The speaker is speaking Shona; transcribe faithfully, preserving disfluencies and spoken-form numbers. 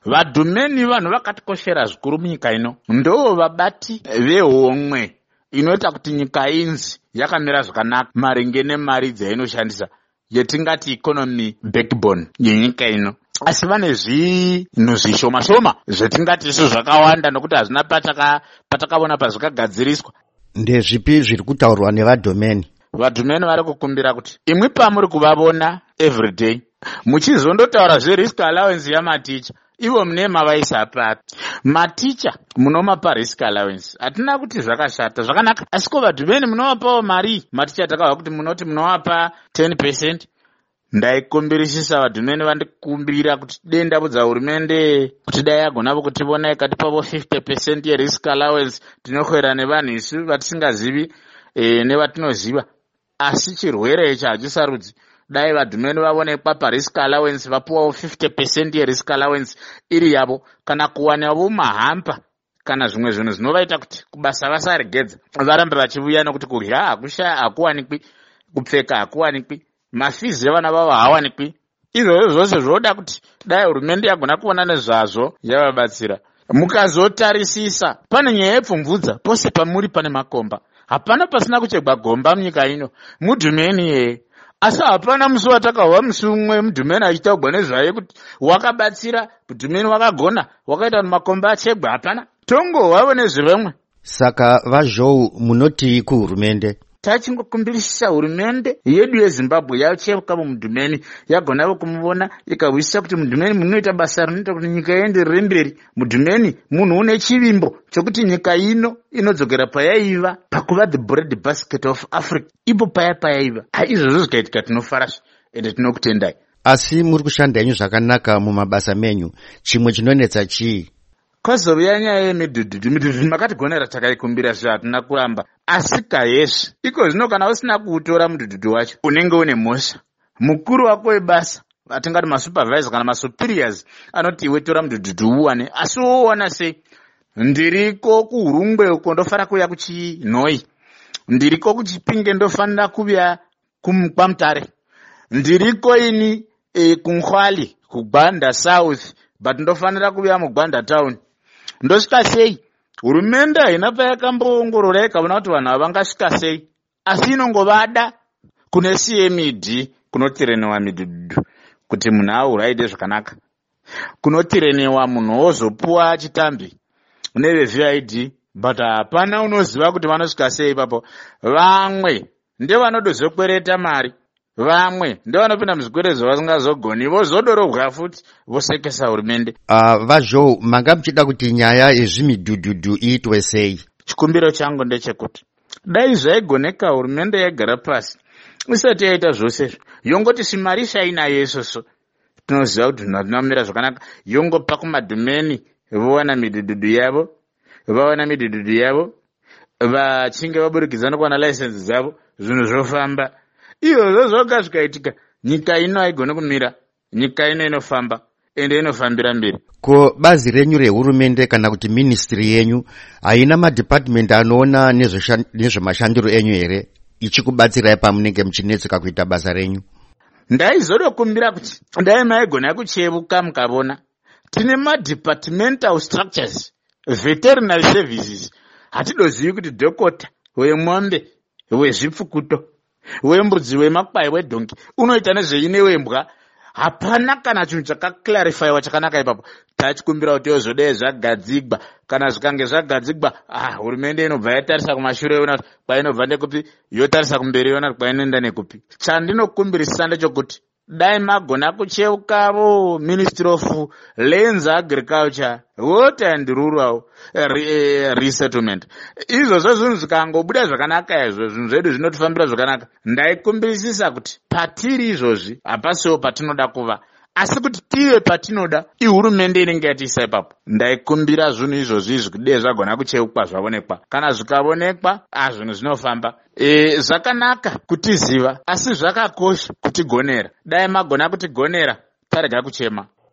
Vadhumeni vanhu vakatikoshera zvikuru munyika ino. Ndo vabati vehomwe inoita kuti nyika inzi yakamira zvakanaka maringe nemari dzainoshandisa yetingati economy backbone yenyika ino. Asi vane zvinhu zvishoma shoma zvetingati isu zvakawanda nokuti hazvina pataka patakaona pazvikagadziriswa. Ndezvipi zviri kutaurwa nevadhomeni? Vadhomeni vari kukumbira kuti imwi pamuri kuvavona everyday muchizondotaura zve-risk allowance yamaticha, ivo mune mavaisa pati. Maticha munomapa risk allowance, hatina kuti zvakashata zvakanaka, asi ko vadhomeni munovapawo mari. Maticha takahwa kuti munoti munovapa ten percent. Ndaikumbirisisa vadhomeni vandikumbira kuti dai ndabudza hurumende kuti dai yagonavo kutivona ikatipawo fifty percent ye-risk allowance, tinokwera nevanhu isu vatisingazivi e, nevatinoziva. Asi chirwere ichi hachisarudzi. Dai vadhomeni vavonekwa pa-risk allowance vapuwawo fifty percent ye-risk allowance iri yavo, kana kuwanawo mahampa kana zvimwe zvinhu zvinovaita kuti kubasa vasaregedza, varambe vachiuya nokuti kudya hakusha hakuwanikwi, kupfeka hakuwanikwi, mafizi evana vavo hawanikwi. Izvozvo zvose zvoda kuti dai hurumende yagona kuona nezvazvo yavabatsira. Mukazotarisisa pane nyaya yepfumvudza, pose pamuri pane makomba. Hapana pasina kuchegwa gomba munyika ino. Mudhumeni yeye. Asi hapana musi watakahwa musi umwe mudhumeni achitaugwa nezvaye kuti wakabatsira, mudhumeni wakagona, wakaita kuti makomba achegwa. Hapana. Tongohwawo nezvivamwe. Saka vazhou munoti kuhurumende? Tachingokumbirisisa hurumende yedu yeZimbabwe yacheuka mudhumeni, yagonavo kumuvona ikawisisa kuti mudhumeni munoita basa rinoita kuti nyika ienderere mberi. Mudhumeni munhu une chivimbo chokuti nyika ino inodzokera payaiva pakuva the bread basket of Africa. Ipo paya payaiva. Izvozvo zvikaitika tinofarasha ende tinokutendai. Asi muri kushanda henyu zvakanaka mumabasa menyu. Chimwe chinonetsa chii? Kwazouya nyaya yemidhudhudhu. Midhudhudhu makatigonera takaikumbira zve hatina kuramba. Asi kayezve iko zvino kana usina kuutora mudhudhudhu wacho unenge une mhosva. Mukuru wako webasa, atingati masupervisor kana masuperiors, anoti iwe tora mudhudhudhu uwane. Asi woona sei? Ndiriko kuHurungwe uko ndofara kuya kuChinhoi. Ndiriko kuChipinge ndofanira kuya kwaMutare. Ndiriko ini e, kuNkhwali kuGwanda South, but ndofanira kuya muGwanda Town. Ndosvika sei? Hurumende haina payakamboongorora ikaona kuti vanhu havangasvika sei. Asi inongovada kune C M E D kunotirenewa midhudhudhu kuti munhu auraide zvakanaka. Kunotirenewa munhu ozopuwa chitambi neve-V I D, but hapana unoziva kuti vanosvika sei ipapo. Vamwe ndevanodozokwereta mari, vamwe ndevanopinda muzvikwerezo vasingazogoni, vozodorobwa futi vosekesa hurumende. Uh, vazhou, manga muchida kuti nyaya yezvimidhudhudhu iitwe sei? Chikumbiro changu ndechekuti dai zvaigoneka hurumende yagara pasi isati yaita zvose yongoti simari shainayo isusu tinoziva kuti zvinhu zvinomira zvakanaka, yongopa kumadhomeni vowana midhudhudhu yavo, vawana midhudhudhu yavo, vachinge vaburikidza nokuwana license dzavo, zvinhu zvofamba. Izvozvo zvoga zvikaitika, nyika ino haigone kumira, nyika ino inofamba ende inofambira mberi. Ko bazi renyu rehurumende kana kuti ministry yenyu haina madepartment anoona nezvemashandiro enyu here, ichikubatsirai pamunenge muchinetseka kuita basa renyu? Ndaizodokumbira kuti dai maigona kucheuka mukavona tine madepartmental structures, veterinary services. Hatidozivi kuti dhokota wemwombe, wezvipfukuto, wembudzi, wemakwai, wedhongi unoita nezveine wembwa. Hapana kana chinhu chakaclarifyiwa chakanaka ipapo. Tachikumbira kuti yozodai zvagadzigwa. Kana zvikange zvagadzigwa, ah, hurumende inobva yatarisa kumashure yona kwainobva ndekupi, yotarisa kumberi yona kwainoenda nekupi. Chandinokumbirisisa ndechekuti dai magona kucheukavo Ministry of Lands, Agriculture, Water and Rural re, Resettlement. Izvozvo zvinhu zvikangobuda zvakanaka, izvo zvinhu zvedu zvinotifambira zvakanaka. Ndaikumbirisisa kuti patiri izvozvi hapasiwo patinoda kuva, asi kuti tive patinoda ihurumende inenge yatiisa ipapo. Ndaikumbira zvinhu izvozvi zvikudai zvagona kucheukwa zvavonekwa. Kana zvikavonekwa, ah, zvinhu zvinofamba. E, zvakanaka kutiziva, asi zvakakosha kutigonera. Dai magona kutigonera, tarega kuchema.